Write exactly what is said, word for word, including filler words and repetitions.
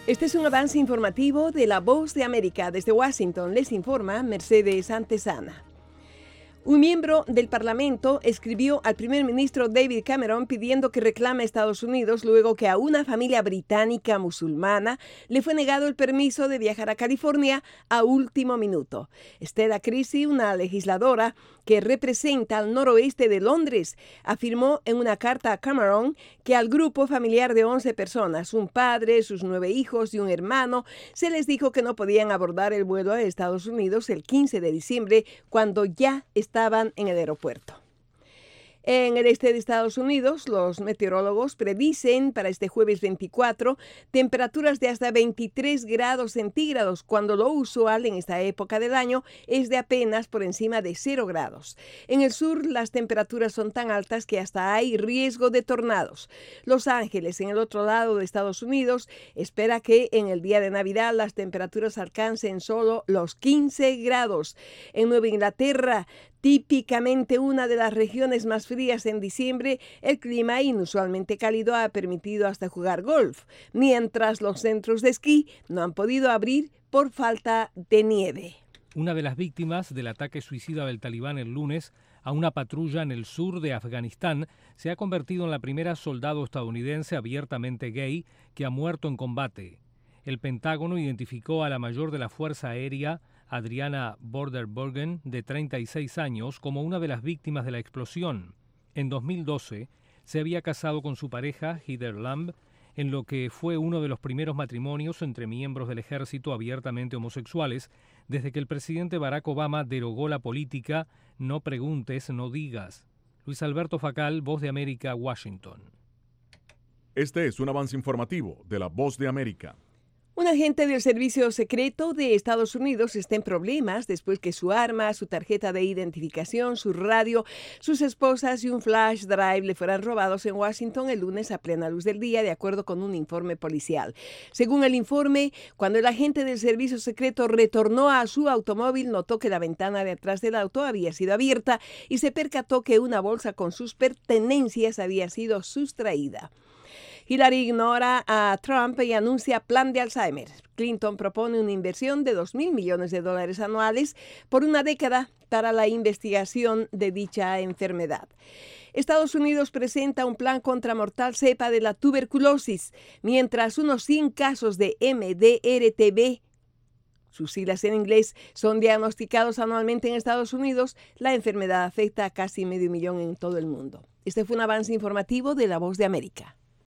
Este es un avance informativo de La Voz de América. Desde Washington les informa Mercedes Antesana. Un miembro del Parlamento escribió al primer ministro David Cameron pidiendo que reclame a Estados Unidos luego que a una familia británica musulmana le fue negado el permiso de viajar a California a último minuto. Stella Creasy, una legisladora que representa al noroeste de Londres, afirmó en una carta a Cameron que al grupo familiar de once personas, un padre, sus nueve hijos y un hermano, se les dijo que no podían abordar el vuelo a Estados Unidos el quince de diciembre cuando ya estaban estaban en el aeropuerto. En el este de Estados Unidos, los meteorólogos predicen para este jueves veinticuatro temperaturas de hasta veintitrés grados centígrados, cuando lo usual en esta época del año es de apenas por encima de cero grados. En el sur, las temperaturas son tan altas que hasta hay riesgo de tornados. Los Ángeles, en el otro lado de Estados Unidos, espera que en el día de Navidad las temperaturas alcancen solo los quince grados. En Nueva Inglaterra, típicamente una de las regiones más frías en diciembre, el clima inusualmente cálido ha permitido hasta jugar golf, mientras los centros de esquí no han podido abrir por falta de nieve. Una de las víctimas del ataque suicida del Talibán el lunes a una patrulla en el sur de Afganistán se ha convertido en la primera soldado estadounidense abiertamente gay que ha muerto en combate. El Pentágono identificó a la mayor de la Fuerza Aérea, Adriana Border-Bergen, de treinta y seis años, como una de las víctimas de la explosión. En dos mil doce se había casado con su pareja, Heather Lamb, en lo que fue uno de los primeros matrimonios entre miembros del ejército abiertamente homosexuales, desde que el presidente Barack Obama derogó la política "no preguntes, no digas". Luis Alberto Facal, Voz de América, Washington. Este es un avance informativo de La Voz de América. Un agente del Servicio Secreto de Estados Unidos está en problemas después que su arma, su tarjeta de identificación, su radio, sus esposas y un flash drive le fueran robados en Washington el lunes a plena luz del día, de acuerdo con un informe policial. Según el informe, cuando el agente del Servicio Secreto retornó a su automóvil, notó que la ventana de atrás del auto había sido abierta y se percató que una bolsa con sus pertenencias había sido sustraída. Hillary ignora a Trump y anuncia plan de Alzheimer. Clinton propone una inversión de dos mil millones de dólares anuales por una década para la investigación de dicha enfermedad. Estados Unidos presenta un plan contra mortal cepa de la tuberculosis, mientras unos cien casos de M D R T B, sus siglas en inglés, son diagnosticados anualmente en Estados Unidos. La enfermedad afecta a casi medio millón en todo el mundo. Este fue un avance informativo de La Voz de América.